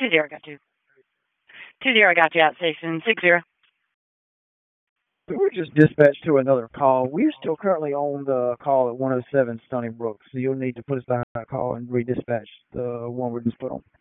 20, got you. 20, got you at station 60. So we're just dispatched to another call. We're still currently on the call at 107 Stony Brook, so you'll need to put us behind that call and redispatch the one we're just put on.